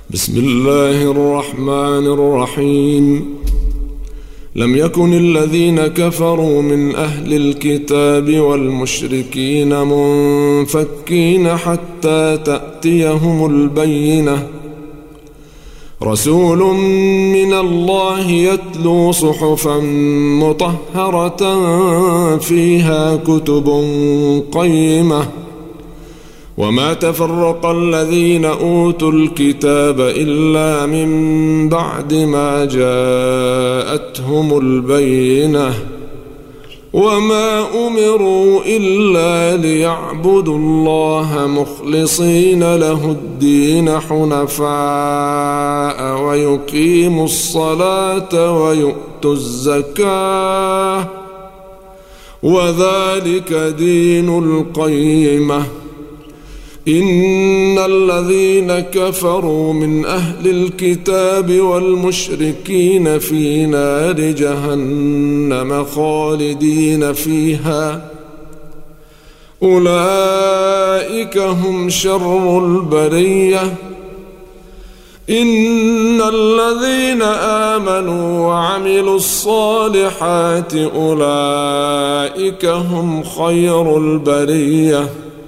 بسم الله الرحمن الرحيم. لم يكن الذين كفروا من أهل الكتاب والمشركين منفكين حتى تأتيهم البينة، رسول من الله يتلو صحفا مطهرة فيها كتب قيمة. وما تفرق الذين أوتوا الكتاب إلا من بعد ما جاءتهم البينة، وما أمروا إلا ليعبدوا الله مخلصين له الدين حنفاء ويقيموا الصلاة ويؤتوا الزكاة، وذلك دين القيمة. إن الذين كفروا من أهل الكتاب والمشركين في نار جهنم خالدين فيها، أولئك هم شر البرية. إن الذين آمنوا وعملوا الصالحات أولئك هم خير البرية،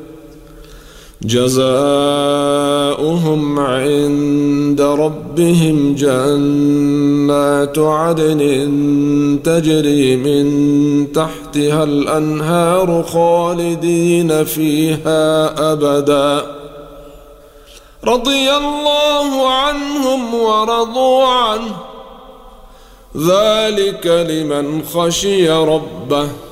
جزاؤهم عند ربهم جنات عدن تجري من تحتها الأنهار خالدين فيها أبدا، رضي الله عنهم ورضوا عنه، ذلك لمن خشي ربه.